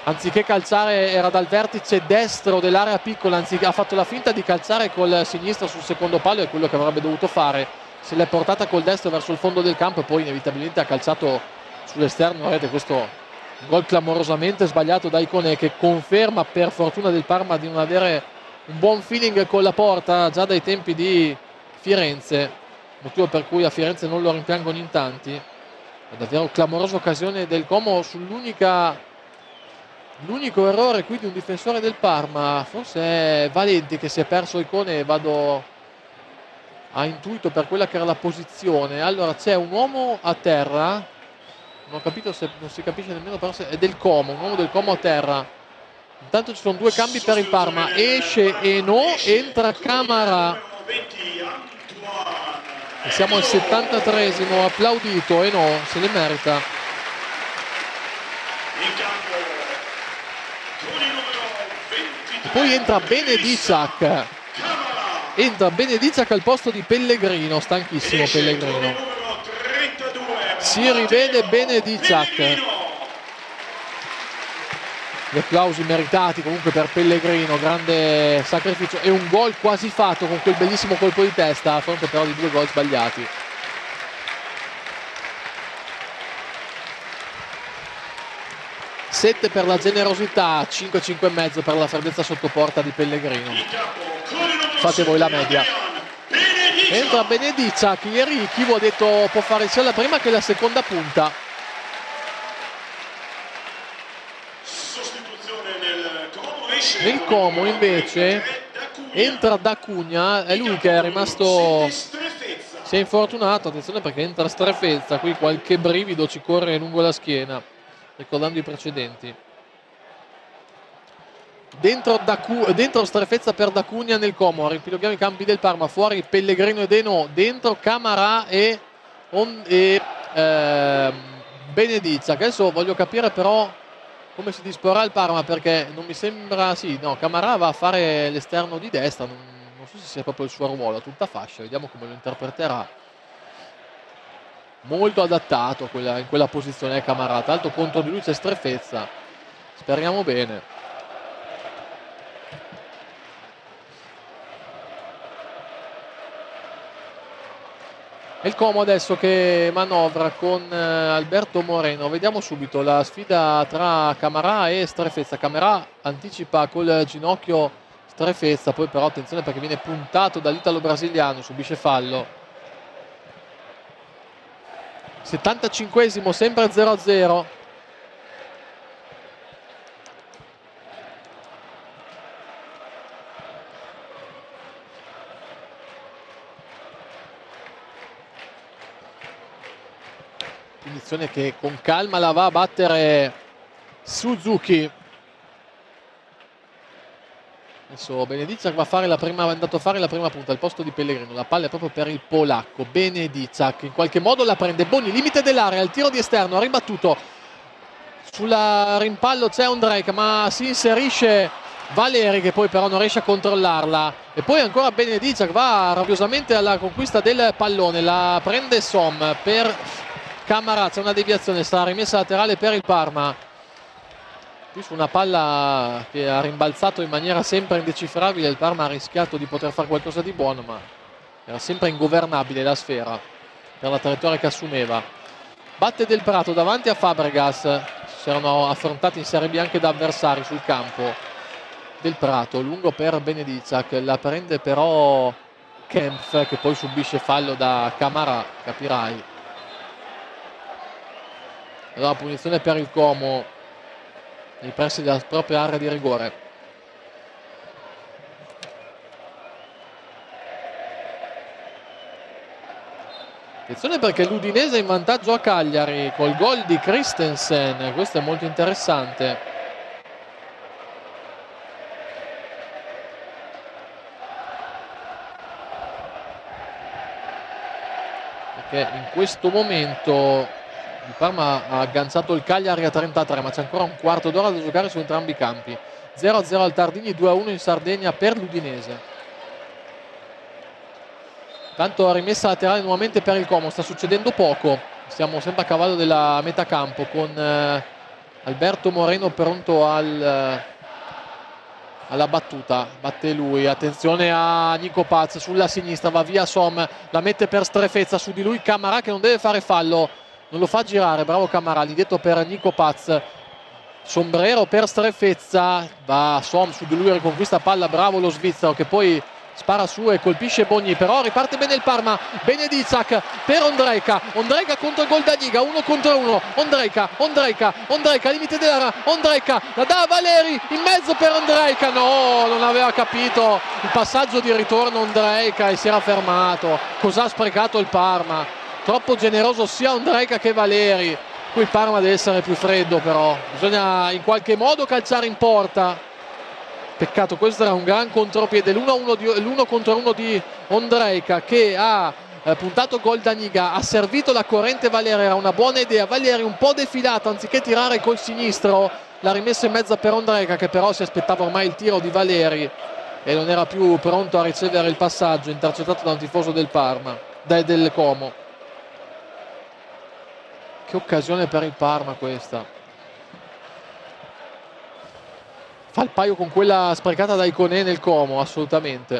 anziché calciare era dal vertice destro dell'area piccola, anziché, ha fatto la finta di calciare col sinistro sul secondo palo, è quello che avrebbe dovuto fare, se l'è portata col destro verso il fondo del campo e poi inevitabilmente ha calciato sull'esterno. Vedete questo gol clamorosamente sbagliato da Ikoné, che conferma per fortuna del Parma di non avere un buon feeling con la porta già dai tempi di Firenze, motivo per cui a Firenze non lo rimpiangono in tanti. È davvero clamorosa occasione del Como sull'unica l'unico errore qui di un difensore del Parma, forse è Valenti che si è perso Ikoné, vado a intuito per quella che era la posizione. Allora c'è un uomo a terra, non ho capito se non si capisce nemmeno, però se è del Como, un uomo del Como a terra. Intanto ci sono due cambi per il Parma, esce Eno, entra Camara e siamo al settantatreesimo, applaudito Eno, se le merita. E poi entra Benedicak, entra Benedicak al posto di Pellegrino, stanchissimo Pellegrino, si rivede Benedicak. Gli applausi meritati comunque per Pellegrino, grande sacrificio e un gol quasi fatto con quel bellissimo colpo di testa a fronte però di due gol sbagliati. sette per la generosità, cinque cinque e mezzo per la freddezza sotto porta di Pellegrino. Fate voi la media. Entra Benedicak, ieri Chivo ha detto può fare sia la prima che la seconda punta. Nel Como invece entra D'Acunha, è lui che è rimasto, si è infortunato, attenzione perché entra Strefezza, qui qualche brivido ci corre lungo la schiena ricordando i precedenti. Dentro, Dacu, dentro Strefezza per D'Acunha nel Como, ripiloghiamo i campi del Parma, fuori Pellegrino ed Eno, dentro Camara e, on, e eh, Benedicak. Adesso voglio capire però come si disporrà il Parma, perché non mi sembra, sì, no, Camara va a fare l'esterno di destra, non, non so se sia proprio il suo ruolo, a tutta fascia, vediamo come lo interpreterà. Molto adattato a quella, in quella posizione Camara, tra l'altro contro di lui c'è Strefezza, speriamo bene. E il Como adesso che manovra con eh, Alberto Moreno. Vediamo subito la sfida tra Camara e Strefezza. Camara anticipa col ginocchio Strefezza, poi però attenzione perché viene puntato dall'italo brasiliano, subisce fallo. settantacinquesimo, sempre zero a zero. Punizione che con calma la va a battere Suzuki. Adesso Benedicak va a fare la prima, è andato a fare la prima punta al posto di Pellegrino. La palla è proprio per il polacco. Benedicak in qualche modo la prende. Boni, limite dell'area, il tiro di esterno, ribattuto. Sulla rimpallo c'è un Drake, ma si inserisce Valeri che poi però non riesce a controllarla. E poi ancora Benedicak va rabbiosamente alla conquista del pallone. La prende Som per Camara, c'è una deviazione, sta rimessa laterale per il Parma. Qui su una palla che ha rimbalzato in maniera sempre indecifrabile, il Parma ha rischiato di poter fare qualcosa di buono, ma era sempre ingovernabile la sfera per la traiettoria che assumeva. Batte Del Prato davanti a Fabregas, si erano affrontati in Serie B anche da avversari sul campo. Del Prato, lungo per Benedicak, la prende però Kempf che poi subisce fallo da Camara, capirai. Allora punizione per il Como nei pressi della propria area di rigore. Attenzione perché l'Udinese è in vantaggio a Cagliari col gol di Christensen, questo è molto interessante. Perché in questo momento il Parma ha agganciato il Cagliari a trentatré, ma c'è ancora un quarto d'ora da giocare su entrambi i campi. zero a zero al Tardini, due a uno in Sardegna per l'Udinese. Tanto rimessa laterale nuovamente per il Como, sta succedendo poco. Siamo sempre a cavallo della metà campo con eh, Alberto Moreno pronto al, alla battuta, batte lui, attenzione a Nico Paz sulla sinistra, va via Som, la mette per Strefezza, su di lui Camarà che non deve fare fallo, non lo fa girare, bravo Camarà, lì dietro per Nico Paz, Sombrero per Strefezza, va Som, su di lui riconquista palla, bravo lo svizzero che poi spara su e colpisce Bogni, però riparte bene il Parma, bene Dizak per Ondrejka, Ondrejka contro il Goldaniga, uno contro uno, Ondrejka, Ondrejka, Ondrejka, limite dell'area, Ondrejka, la dà a Valeri, in mezzo per Ondrejka, no, non aveva capito il passaggio di ritorno Ondrejka e si era fermato, cosa ha sprecato il Parma, troppo generoso sia Ondrejka che Valeri, qui il Parma deve essere più freddo però, bisogna in qualche modo calciare in porta. Peccato, questo era un gran contropiede, l'uno contro uno di Ondrejka che ha eh, puntato Goldaniga, ha servito la corrente Valeri, era una buona idea, Valeri un po' defilato, anziché tirare col sinistro l'ha rimessa in mezzo per Ondrejka che però si aspettava ormai il tiro di Valeri e non era più pronto a ricevere il passaggio, intercettato da un tifoso del Parma, da, del Como. Che occasione per il Parma questa. Fa il paio con quella sprecata da Iconè nel Como, assolutamente.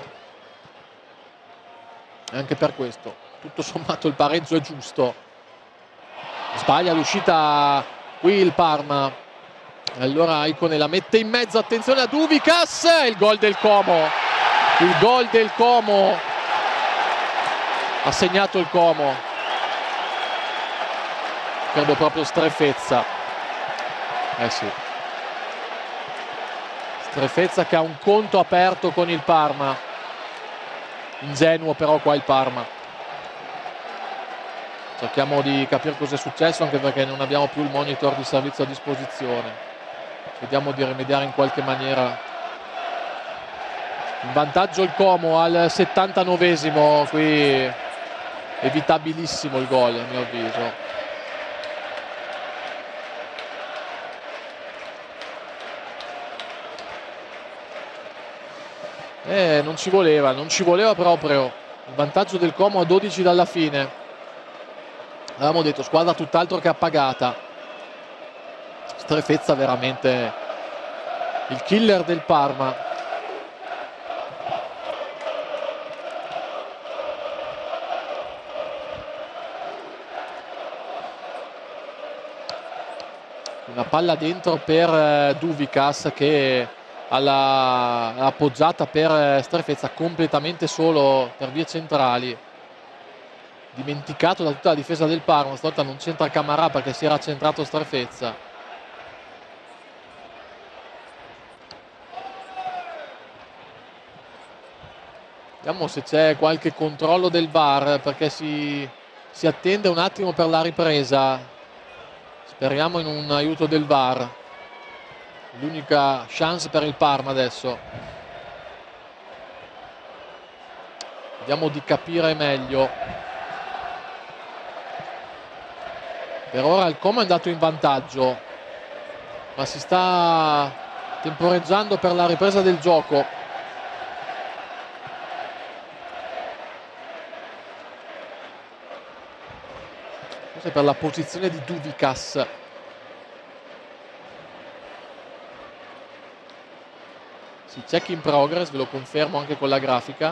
E anche per questo, tutto sommato il pareggio è giusto. Sbaglia l'uscita qui il Parma. E allora Iconè la mette in mezzo, attenzione a Duvikas, il gol del Como. Il gol del Como. Ha segnato il Como. Credo proprio Strefezza. Eh sì. Strefezza che ha un conto aperto con il Parma, ingenuo però qua il Parma. Cerchiamo di capire cosa è successo anche perché non abbiamo più il monitor di servizio a disposizione, vediamo di rimediare in qualche maniera. In vantaggio il Como al settantanovesimo, qui evitabilissimo il gol a mio avviso. Eh, non ci voleva, non ci voleva proprio. Il vantaggio del Como a dodici dalla fine. Avevamo detto squadra tutt'altro che appagata. Strefezza veramente il killer del Parma. Una palla dentro per eh, Duvikas che alla appoggiata per Strefezza, completamente solo per vie centrali, dimenticato da tutta la difesa del Parma. Stavolta non c'entra Camarà perché si era centrato Strefezza. Vediamo se c'è qualche controllo del V A R perché si, si attende un attimo per la ripresa, speriamo in un aiuto del V A R. L'unica chance per il Parma adesso. Vediamo di capire meglio. Per ora il Como è andato in vantaggio, ma si sta temporeggiando per la ripresa del gioco. Forse per la posizione di Duvikas. Check in progress, ve lo confermo anche con la grafica.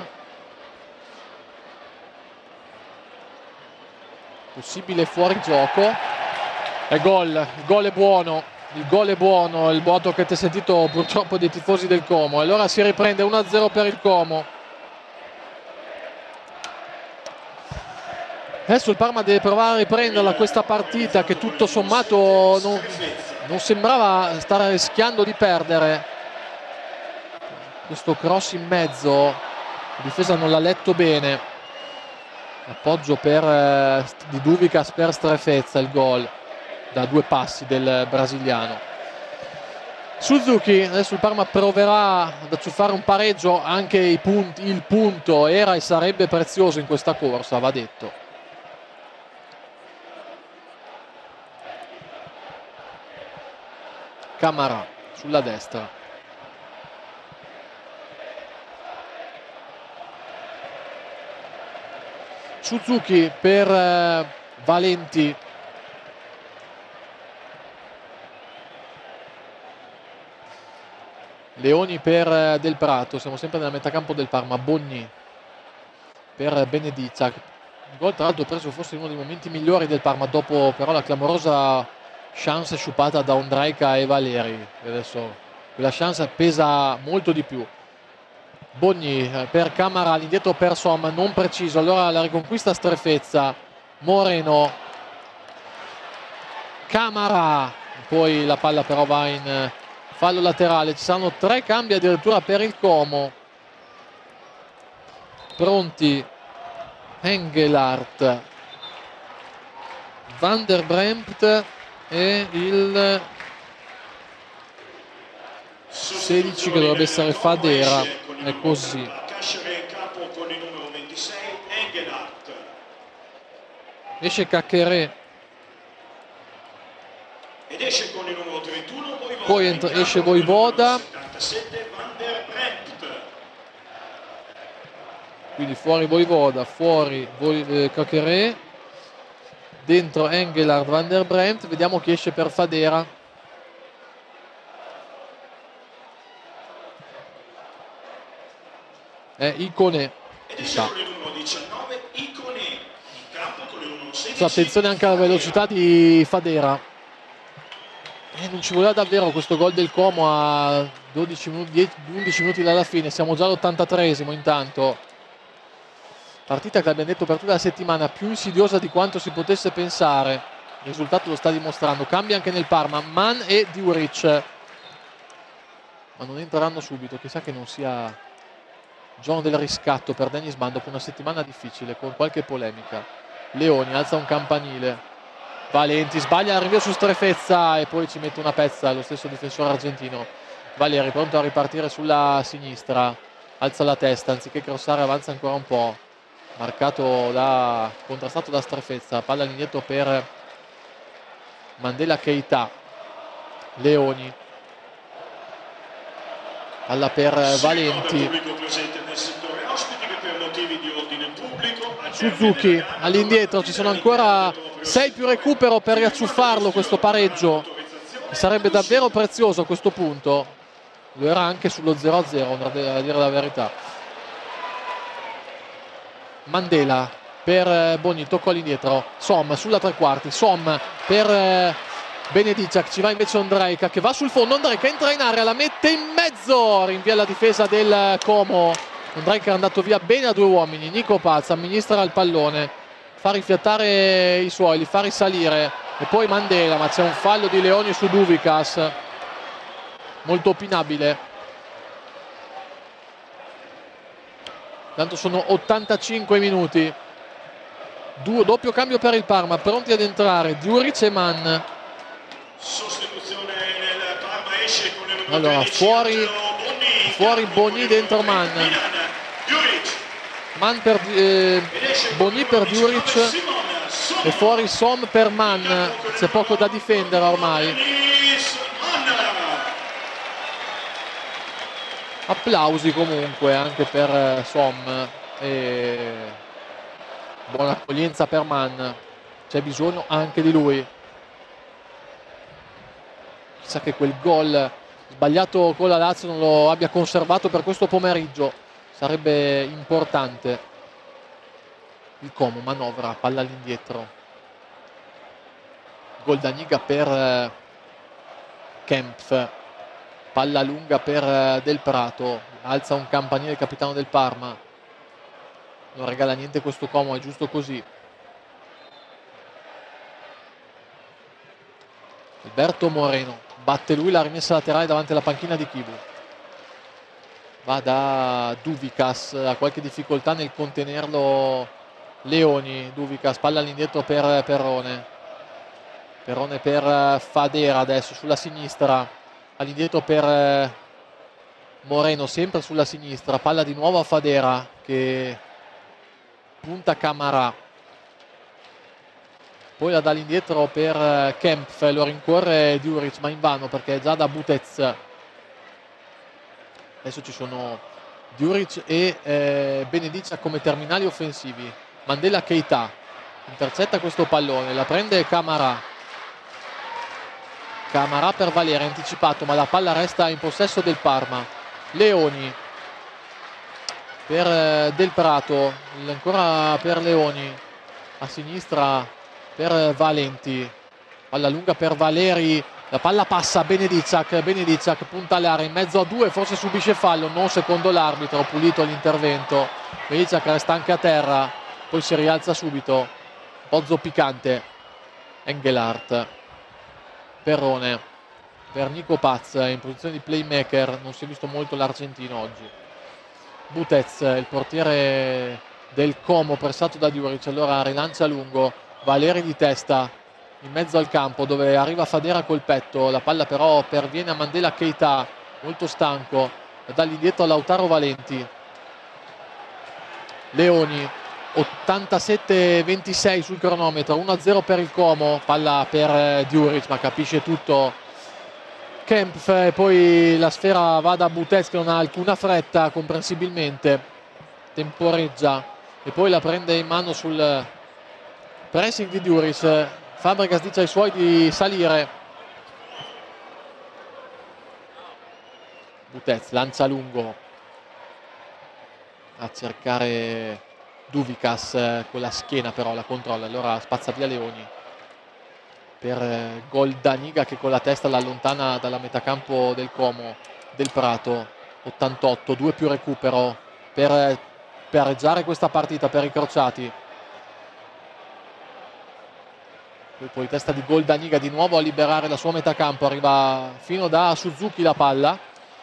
Possibile fuorigioco. E gol, il gol è buono, il gol è buono, il voto che ti hai sentito purtroppo dei tifosi del Como. E allora si riprende uno a zero per il Como. Adesso il Parma deve provare a riprenderla questa partita che tutto sommato non, non sembrava stare rischiando di perdere. Questo cross in mezzo, la difesa non l'ha letto bene. Appoggio per, eh, di Duvikas per Strefezza, il gol da due passi del brasiliano. Suzuki, adesso il Parma proverà ad acciuffare un pareggio, anche i punti, il punto era e sarebbe prezioso in questa corsa, va detto. Camarà sulla destra. Suzuki per eh, Valenti. Leoni per Del Prato, siamo sempre nella metà campo del Parma. Bogni per Benediccia, il gol tra l'altro preso forse in uno dei momenti migliori del Parma, dopo però la clamorosa chance sciupata da Ondrejka e Valeri. E adesso quella chance pesa molto di più. Bogni per Camara, all'indietro per Som, non preciso, allora la riconquista strefezza. Moreno, Camara, poi la palla però va in fallo laterale. Ci saranno tre cambi addirittura per il Como. Pronti Engelhardt, Van der Bremt e il sedici che dovrebbe essere Fadera. È così. Esce Caccheré, ed esce con il numero trentuno Voivoda. Poi entra, esce Voivoda, quindi fuori Voivoda, fuori eh, Caccheré, dentro Engelhardt, Van der Bremt. Vediamo chi esce per Fadera. È Icone. Ed esce con il numero diciannove Icone, in campo con il numero sedici. Attenzione anche alla velocità di Fadera. Eh, non ci voleva davvero questo gol del Como a dodici minuti, dieci, undici minuti dalla fine. Siamo già all'ottantatreesimo intanto. Partita che abbiamo detto per tutta la settimana più insidiosa di quanto si potesse pensare. Il risultato lo sta dimostrando. Cambia anche nel Parma Mann e Djuric, ma non entreranno subito. Chissà che non sia giorno del riscatto per Dennis Mann dopo una settimana difficile con qualche polemica. Leoni alza un campanile. Valenti sbaglia il rinvio su Strefezza e poi ci mette una pezza lo stesso difensore argentino. Valeri pronto a ripartire sulla sinistra, alza la testa, anziché crossare avanza ancora un po', marcato da contrastato da Strefezza. Palla all'indietro per Mandela Keita. Leoni, palla per Valenti. Suzuki all'indietro, ci sono ancora sei più recupero per riacciuffarlo questo pareggio, che sarebbe davvero prezioso a questo punto. Lo era anche sullo zero a zero, a dire la verità. Mandela per Bogni, tocco all'indietro, Som sulla tre quarti, Som per Benediccia, ci va invece Ondrejka che va sul fondo. Ondrejka entra in area, la mette in mezzo, rinvia la difesa del Como. Ondrejka è andato via bene a due uomini. Nico Paz amministra il pallone, fa rifiatare i suoi, li fa risalire, e poi Mandela, ma c'è un fallo di Leoni su Duvikas molto opinabile. Tanto sono ottantacinque minuti. Due, doppio cambio per il Parma, pronti ad entrare Djuric e Mann. Sostituzione nel Parma, esce con il numero Allora tredici, fuori fuori Bogni, dentro Mann. Mann per eh, Bogni per Djuric e fuori Som per Mann. C'è poco da difendere ormai. Applausi comunque anche per Som e buona accoglienza per Mann, c'è bisogno anche di lui. Chissà che quel gol sbagliato con la Lazio non lo abbia conservato per questo pomeriggio, sarebbe importante. Il Como manovra, palla all'indietro, gol da Niga per Kempf, palla lunga per Del Prato, alza un campanile il capitano del Parma, non regala niente questo Como, è giusto così. Alberto Moreno batte lui la rimessa laterale davanti alla panchina di Kivu, va da Duvikas, ha qualche difficoltà nel contenerlo Leoni. Duvikas, palla all'indietro per Perrone, Perrone per Fadera adesso sulla sinistra, all'indietro per Moreno, sempre sulla sinistra, palla di nuovo a Fadera che punta Camara, poi la dà all'indietro per Kempf, lo rincorre Djuric ma invano perché è già da Butez. Adesso ci sono Djuric e eh, Benediccia come terminali offensivi. Mandela Keita intercetta questo pallone, la prende Camara, Camarà per Valeri, anticipato, ma la palla resta in possesso del Parma. Leoni per eh, Del Prato, ancora per Leoni, a sinistra per Valenti, palla lunga per Valeri, la palla passa a Benedicak, Benedicak punta all'area in mezzo a due, forse subisce fallo, non secondo l'arbitro, pulito l'intervento. Benedicak resta anche a terra, poi si rialza subito, bozzo piccante. Engelhardt, Perrone per Nico Paz in posizione di playmaker, non si è visto molto l'argentino oggi. Butez, il portiere del Como, pressato da Djuric, allora rilancia lungo, Valeri di testa in mezzo al campo dove arriva Fadera col petto, la palla però perviene a Mandela Keita, molto stanco, e dall'indietro a Lautaro Valenti. Leoni, ottantasette ventisei sul cronometro, uno a zero per il Como, palla per Djuric, ma capisce tutto Kempf, e poi la sfera va da Butez che non ha alcuna fretta, comprensibilmente temporeggia e poi la prende in mano sul pressing di Djuric. Fabregas dice ai suoi di salire. Butez lancia lungo a cercare Duvikas con la schiena, però la controlla, allora spazza via Leoni per Goldaniga che con la testa l'allontana dalla metà campo del Como. Del Prato, ottantotto, due più recupero per pareggiare questa partita per i crociati. Poi, poi testa di Goldaniga di nuovo a liberare la sua metà campo, arriva fino da Suzuki la palla.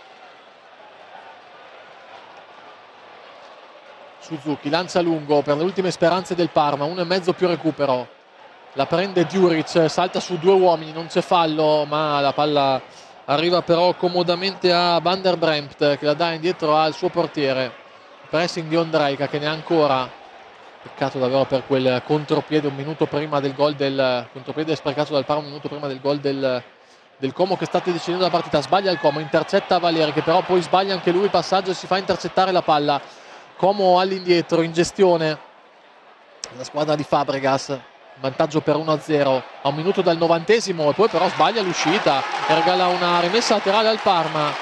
Suzuki lancia lungo per le ultime speranze del Parma, uno e mezzo più recupero, la prende Djuric, salta su due uomini, non c'è fallo, ma la palla arriva però comodamente a Van der Bremt che la dà indietro al suo portiere. Pressing di Ondrejka che ne ha ancora, peccato davvero per quel contropiede un minuto prima del gol del contropiede sprecato dal Parma un minuto prima del gol del, del Como che state decidendo la partita. Sbaglia il Como, intercetta Valeri che però poi sbaglia anche lui il passaggio e si fa intercettare la palla. Como all'indietro in gestione la squadra di Fabregas, vantaggio per uno a zero a un minuto dal novantesimo, e poi però sbaglia l'uscita e regala una rimessa laterale al Parma.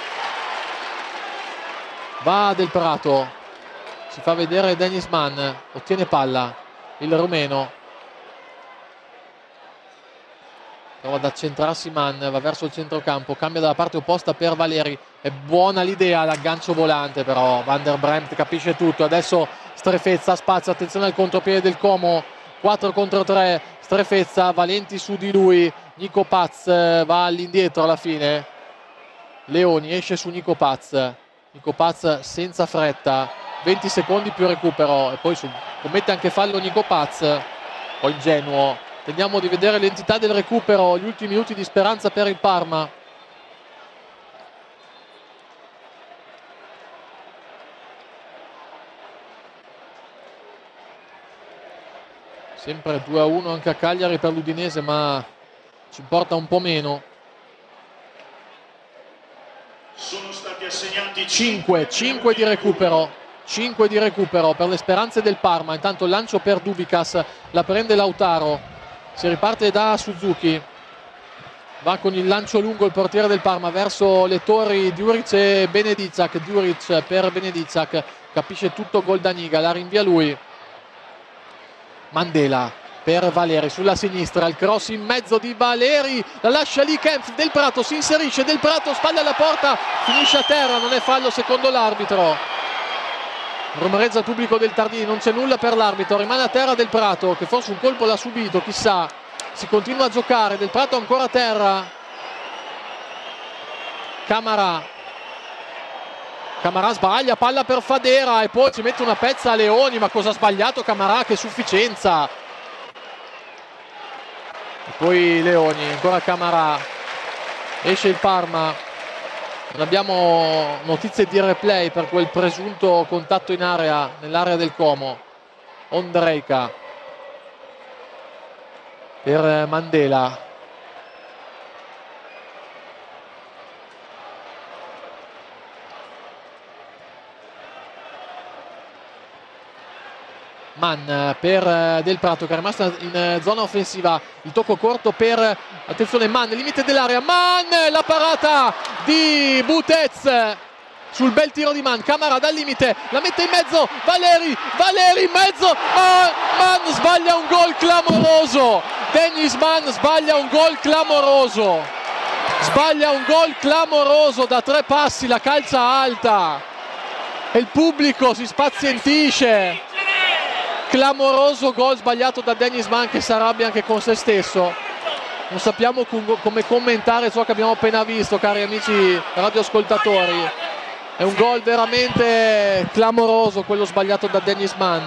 Va Del Prato, si fa vedere Dennis Mann, ottiene palla il rumeno, prova ad accentrarsi Mann, va verso il centrocampo, cambia dalla parte opposta per Valeri, è buona l'idea, l'aggancio volante, però Van der Bremt capisce tutto, adesso Strefezza, spazio, attenzione al contropiede del Como, quattro contro tre, Strefezza, Valenti su di lui, Nico Paz va all'indietro alla fine, Leoni esce su Nico Paz, Nico Paz senza fretta, venti secondi più recupero e poi su, commette anche fallo Nico Paz, o ingenuo. Teniamo di vedere l'entità del recupero, gli ultimi minuti di speranza per il Parma. Sempre due a uno anche a Cagliari per l'Udinese, ma ci importa un po' meno. Sono stati assegnati cinque, cinque di recupero. cinque di recupero per le speranze del Parma. Intanto il lancio per Duvikas, la prende Lautaro, si riparte da Suzuki, va con il lancio lungo il portiere del Parma verso le torri Djuric e Benedicak. Djuric per Benedicak, capisce tutto Goldaniga, la rinvia lui. Mandela per Valeri sulla sinistra, il cross in mezzo di Valeri, la lascia lì Kempf, Del Prato si inserisce, Del Prato spalle alla porta, finisce a terra, non è fallo secondo l'arbitro. Rumoreggia il pubblico del Tardini, non c'è nulla per l'arbitro, rimane a terra Del Prato che forse un colpo l'ha subito, chissà. Si continua a giocare, Del Prato ancora a terra. Camarà Camarà sbaglia, palla per Fadera e poi ci mette una pezza a Leoni, ma cosa ha sbagliato Camarà? Che sufficienza. E poi Leoni, ancora Camarà, esce il Parma. Non abbiamo notizie di replay per quel presunto contatto in area, nell'area del Como. Ondrejka per Mandela. Mann per Del Prato che è rimasto in zona offensiva, il tocco corto per, attenzione, Mann, limite dell'area, Mann, la parata di Butez sul bel tiro di Mann, Camara dal limite, la mette in mezzo, Valeri, Valeri in mezzo, Mann, Mann sbaglia un gol clamoroso, Dennis Mann sbaglia un gol clamoroso, sbaglia un gol clamoroso da tre passi, la calcia alta e il pubblico si spazientisce. Clamoroso gol sbagliato da Dennis Mann che si arrabbia anche con se stesso. Non sappiamo com- come commentare ciò che abbiamo appena visto, cari amici radioascoltatori. È un gol veramente clamoroso quello sbagliato da Dennis Mann.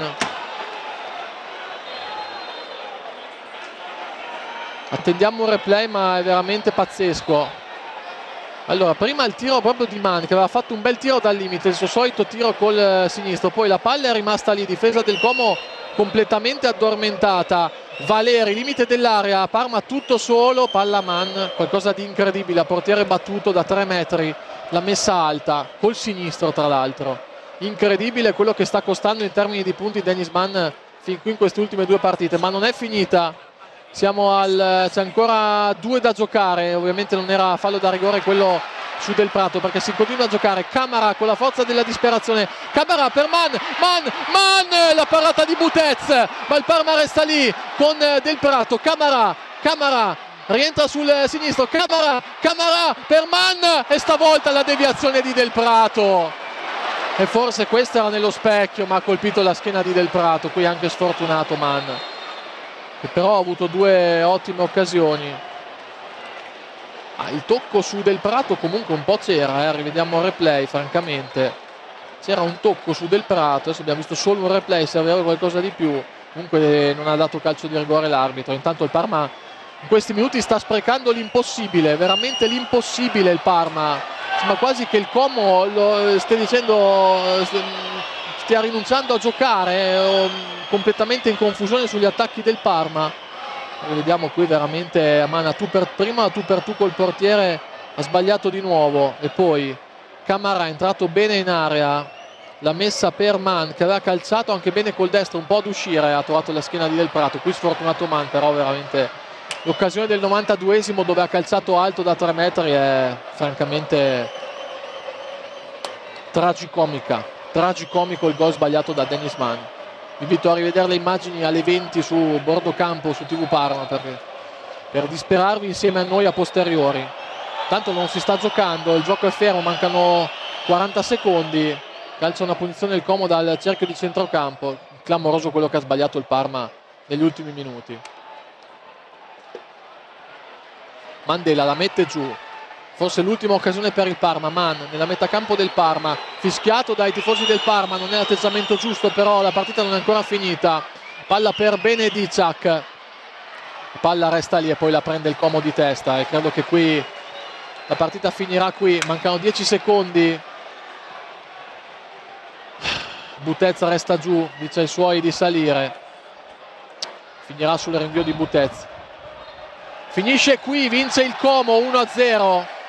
Attendiamo un replay, ma è veramente pazzesco. Allora, prima il tiro proprio di Mann che aveva fatto un bel tiro dal limite, il suo solito tiro col sinistro, poi la palla è rimasta lì, difesa del Como completamente addormentata, Valeri, limite dell'area, Parma tutto solo, palla Mann, qualcosa di incredibile, a portiere battuto da tre metri, la messa alta, col sinistro tra l'altro, incredibile quello che sta costando in termini di punti Dennis Mann fin qui in queste ultime due partite, ma non è finita. Siamo al, c'è ancora due da giocare, ovviamente non era fallo da rigore quello su Del Prato perché si continua a giocare. Camara con la forza della disperazione, Camara per Mann, Mann, Mann, la parata di Butez, ma il Parma resta lì con Del Prato, Camara, Camara rientra sul sinistro, Camara, Camara per Mann e stavolta la deviazione di Del Prato e forse questa era nello specchio ma ha colpito la schiena di Del Prato, qui anche sfortunato Mann, che però ha avuto due ottime occasioni. Ah, il tocco su Del Prato comunque un po' c'era, eh? Rivediamo il replay, francamente c'era un tocco su Del Prato, adesso abbiamo visto solo un replay, serviva qualcosa di più, comunque non ha dato calcio di rigore l'arbitro. Intanto il Parma in questi minuti sta sprecando l'impossibile, veramente l'impossibile il Parma, sembra quasi che il Como lo stia dicendo, stia rinunciando a giocare, eh, completamente in confusione sugli attacchi del Parma. E vediamo qui veramente a mano tu per prima, tu per tu col portiere ha sbagliato di nuovo e poi Camara è entrato bene in area, la messa per Mann che aveva calciato anche bene col destro un po' ad uscire, ha trovato la schiena di Del Prato, qui sfortunato Mann, però veramente l'occasione del novantaduesimo dove ha calciato alto da tre metri è francamente tragicomica, tragicomico il gol sbagliato da Dennis Mann. Vi invito a rivedere le immagini alle venti su bordo campo su tivù Parma per, per disperarvi insieme a noi a posteriori. Tanto non si sta giocando, il gioco è fermo, mancano quaranta secondi, calcia una punizione il Como dal cerchio di centrocampo, clamoroso quello che ha sbagliato il Parma negli ultimi minuti. Mandela la mette giù, forse l'ultima occasione per il Parma, Mann nella metà campo del Parma, fischiato dai tifosi del Parma, non è l'atteggiamento giusto, però la partita non è ancora finita, palla per Benedicak, palla resta lì e poi la prende il Como di testa e credo che qui la partita finirà qui, mancano dieci secondi, Butez resta giù, dice ai suoi di salire, finirà sul rinvio di Butez. Finisce qui, vince il Como uno a zero.